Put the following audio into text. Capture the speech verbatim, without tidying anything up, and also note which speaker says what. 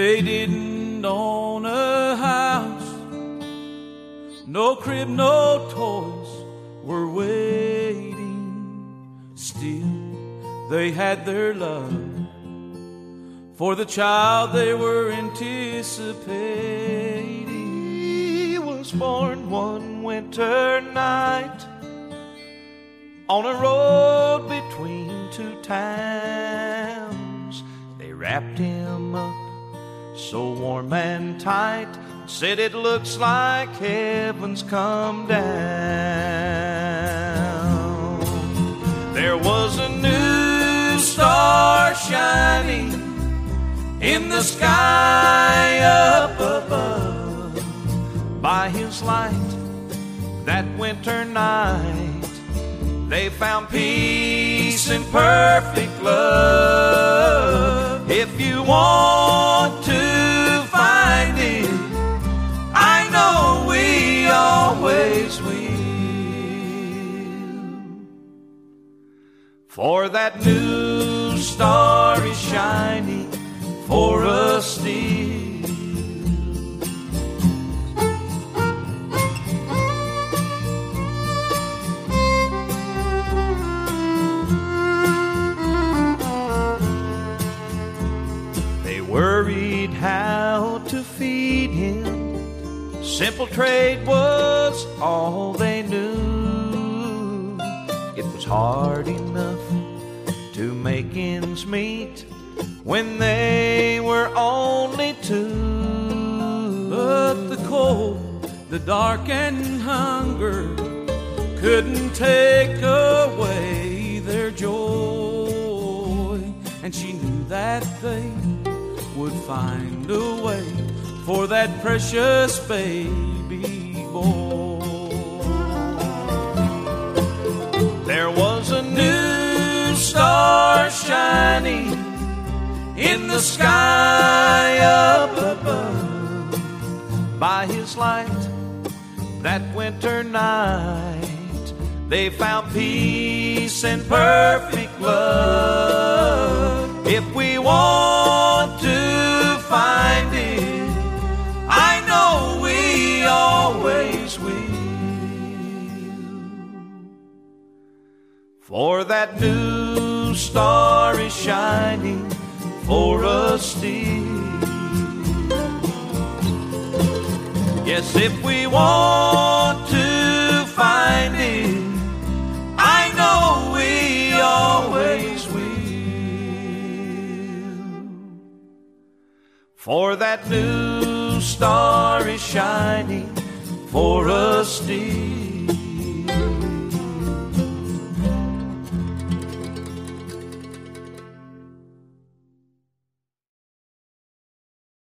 Speaker 1: They didn't own a house, no crib, no toys were waiting. Still, they had their love for the child they were anticipating.
Speaker 2: He was born one winter night on a road between two towns. They wrapped him up so warm and tight, said it looks like heaven's come down. There was a new star shining in the sky up above. By his light that winter night, they found peace and perfect love. If you want to find it, I know we always will. For that new star is shining for us still. Worried how to feed him. Simple trade was all they knew. It was hard enough to make ends meet when they were only two.
Speaker 1: But the cold, the dark, and hunger couldn't take away their joy. And she knew that they would find a way for that precious baby boy.
Speaker 2: There was a new star shining in the sky up above. By his light that winter night, they found peace and perfect love. If we want to find it, I know we always will. For that new star is shining for us still. Yes, if we want to find it, I know we always will. For that new star is shining for us still.